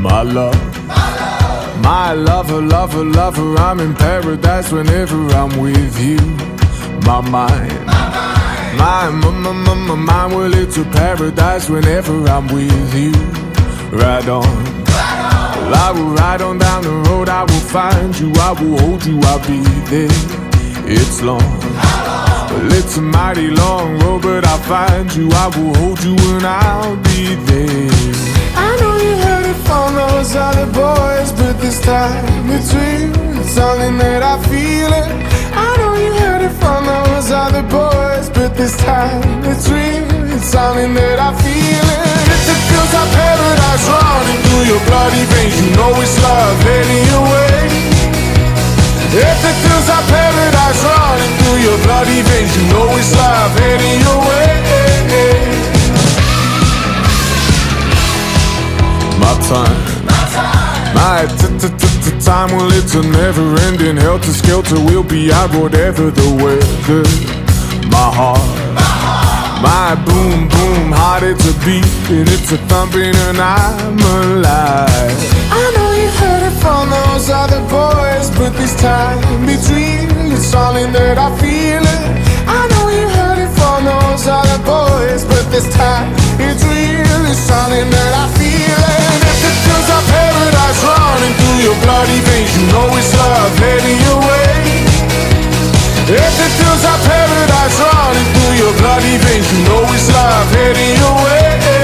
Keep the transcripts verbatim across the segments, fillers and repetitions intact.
My love, my lover, lover, lover, I'm in paradise whenever I'm with you. My mind, my, my, my, my, my mind, well, it's a paradise whenever I'm with you. Ride on, well, I will ride on down the road, I will find you, I will hold you, I'll be there. It's long, well, it's a mighty long road, but I'll find you, I will hold you, and I'll be there. I know you heard it from those other boys, but this time it's real, it's something that I feel it. I know you heard it from those other boys, but this time it's real, it's something that I feel it. If it feels like paradise running through your bloody veins, you know it's love heading your way. If it feels like paradise running through your bloody veins, you know it's love heading your way. My time, my t-t-t-t-time, well, it's a never-ending helter-skelter. We'll be out whatever the weather. My heart, my boom-boom heart, it's a beating, it's a thumping, and I'm alive. I know you heard it from those other boys, but this time it's real, it's something that I feel it. I know you heard it from those other boys, but this time it's real, it's something that I feel it. If it feels like paradise running through your bloody veins, you know it's love heading your way. If it feels like paradise running through your bloody veins, you know it's love heading your way.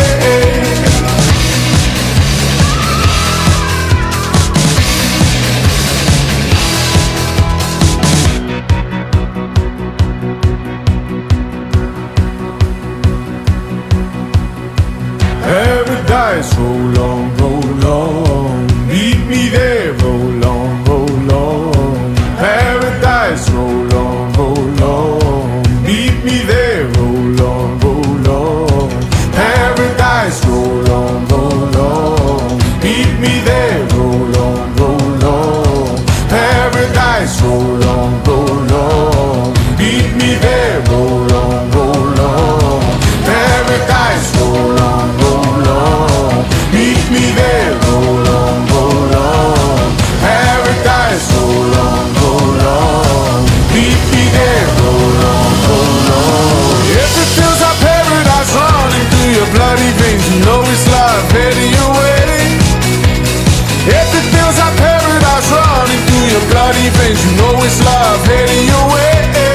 Paradise, roll on, roll on, meet me there, roll on, roll on. Paradise, roll on, roll on, meet me there, roll on, roll on. Paradise, roll on, roll on, meet me there, roll on, roll on. Paradise, roll on, roll on, meet me there, roll on, roll on. Paradise, roll on, roll on, meet me there, roll on, roll on. Paradise, roll on, roll on, meet me there, roll on, roll on. If it feels like paradise running through your bloody veins, you know it's love heading your way. If it feels like paradise running through your bloody veins, you know it's love heading your way.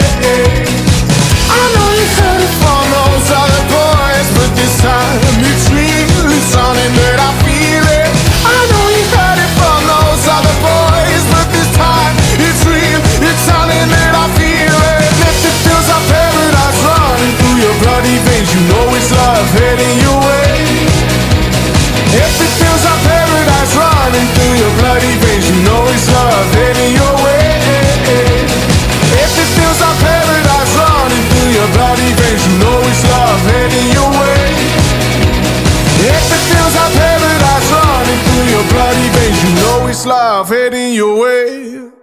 I know you heard it from those other boys, but this time it's real, it's something that I feel it. I know you heard it from those other boys, but this time it's real, it's something that I feel it. If it feels like paradise running through your bloody veins, you know it's love heading your way. If it feels like paradise running through your bloody veins, you know it's love heading your way. If it feels like paradise running through your bloody veins, you know it's love heading your way. If it feels like paradise running through your bloody veins, you know it's love heading your way.